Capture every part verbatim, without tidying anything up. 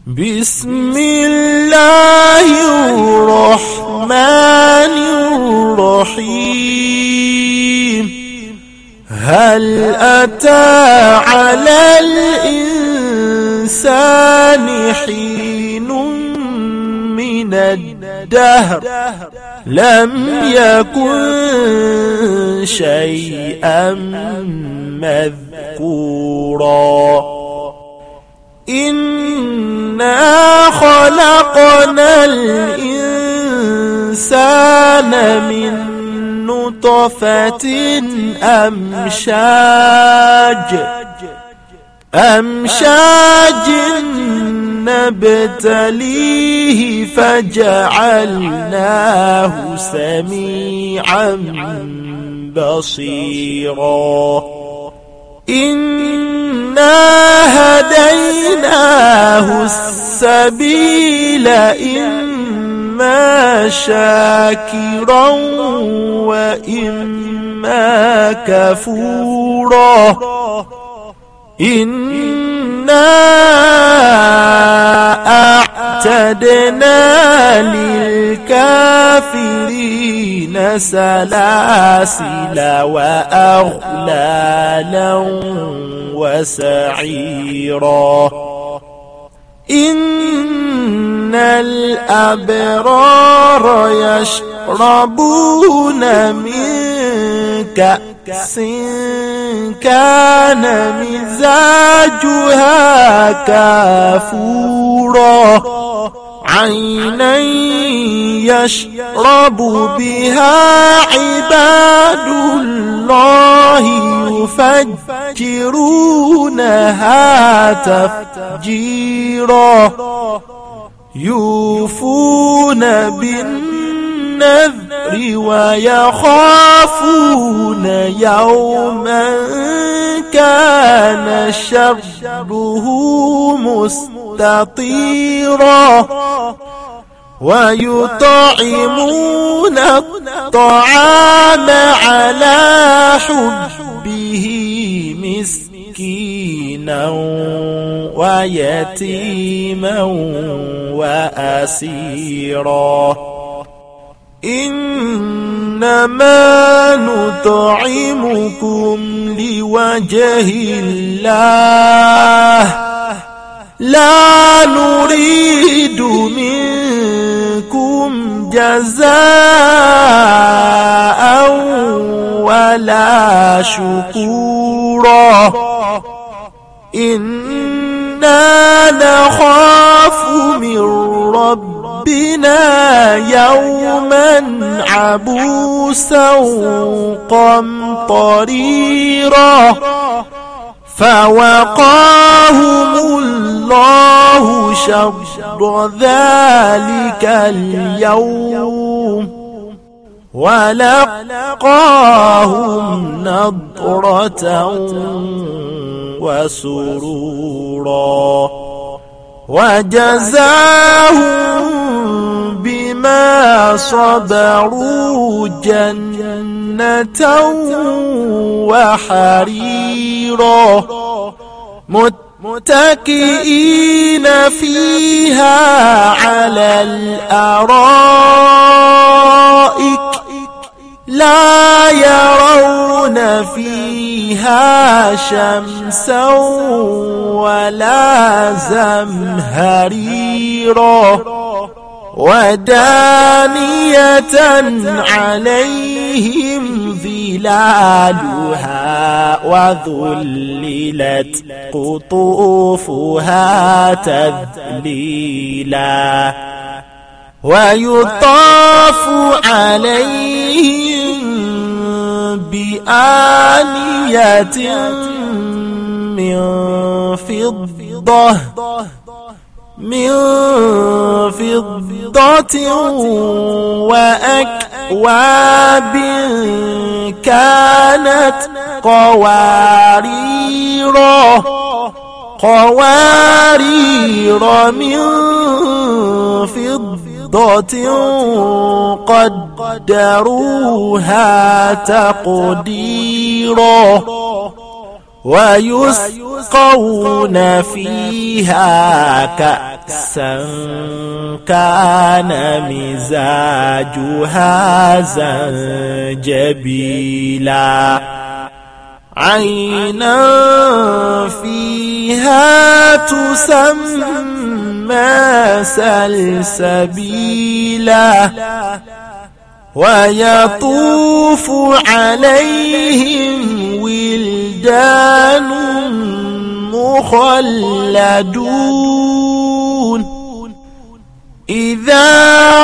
بسم الله الرحمن الرحيم. هل أتى على الإنسان حين من الدهر لم يكن شيئا مذكورا. إنا خلقنا الإنسان من نطفة أمشاج أمشاج نبتليه فجعلناه سميعا بصيرا. إنا هديناه السبيل إما شاكرا وإما كفورا. إنا أعتدنا للكافرين سلاسل وأغلالا وسعيرا. إن الأبرار يشربون من كأس كان مزاجها كافورا. عينا يشرب بها عباد الله يفجرونها تفجيرا. يوفون بالنذر ويخافون يوما كان شره مستطيرا. ويطعمون الطعام على حبه مسكينا ويتيما وأسيرا. إنما نطعمكم لوجه الله لا نريد منكم جزاء ولا شكورا. إنا نخاف من ربنا يوما عبوسا قمطريرا. فوقاهم الله شر ذلك اليوم ولقاهم نضرة وسرورا. وجزاهم بما صبروا جنة وحريرا. متكئين فيها على الأرائك لا يرون فيها شمسا ولا زمهريرا. ودانية عليهم ظلالها وذللت قطوفها تذليلا. ويطاف عليهم بآنية من فضة من فضة وأكواب كانت قواريرا قوارير من فضة قدروها تقديرا. ويسقون فيها كأسا كأسا كان مزاجها زنجبيلا عينا فيها تسمى سلسبيلا ويطوف عليهم ولدان مخلدون إذا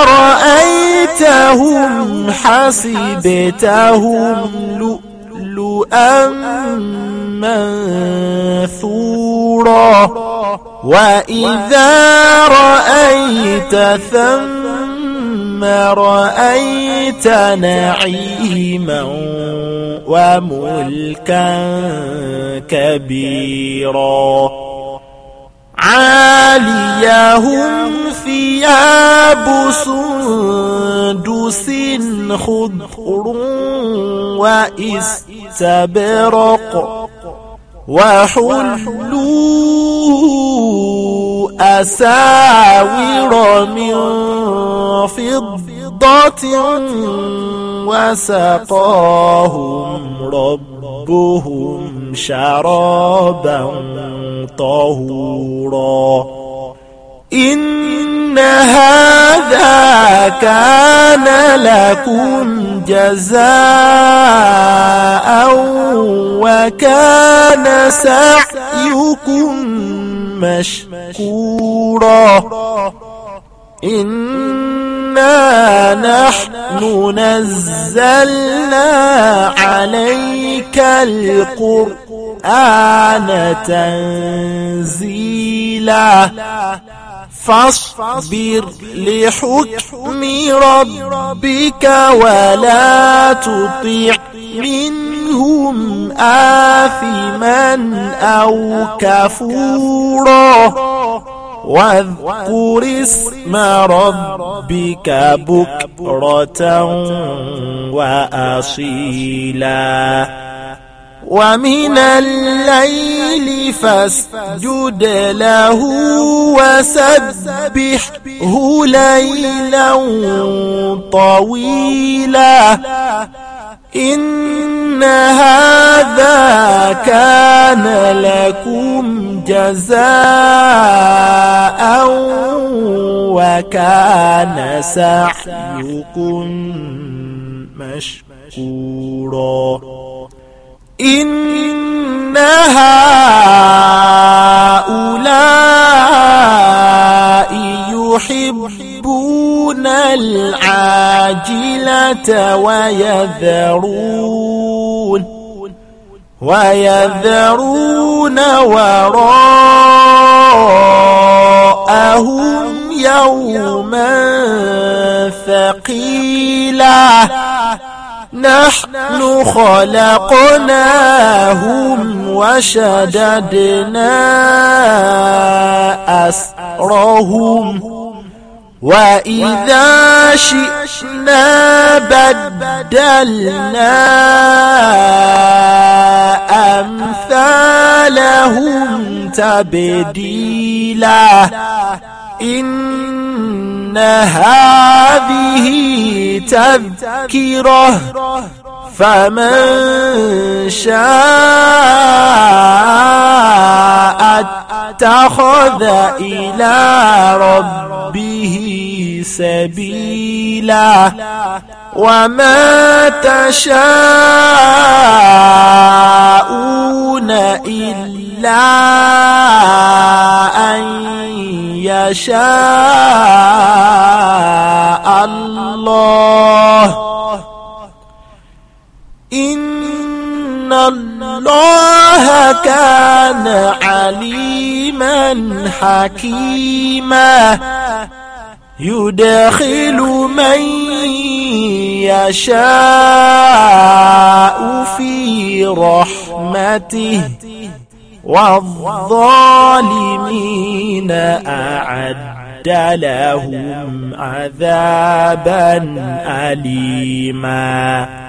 رأيتهم حسبتهم لؤلؤا منثورا وإذا رأيت ثم رأيت نعيما وملكا كبيرا عاليهم ثياب سندس خضر واستبرق وحلوا أساور من فضة وسقاهم ربهم شرابا طهورا إن هذا كان لكم جزاء وكان سعيكم مشكورا إنا نحن نزلنا عليك القرآن تنزيلا فاصبر لحكم ربك ولا تطع منهم آثما أو كفورا واذكر اسم ربك بكرة وأصيلا ومن الليل فاسجد له وسبحه ليلا طويلا إن هذا كان لكم جزاء وكان سعيكم مشكورا إن هؤلاء يحبون العاجلة ويذرون ويذرون وراءهم يوما ثقيلا نحن خلقناهم وشددنا أسرهم وإذا شئنا بدلنا أمثالهم تبديلا إن هذه تذكرة فمن شاء اتخذ إلى ربه سبيلا وما تشاءون إلا أن يشاء الله إن الله كان عليما حكيما يدخل من يشاء في رحمته والظالمين أعد لهم عذابا أليما.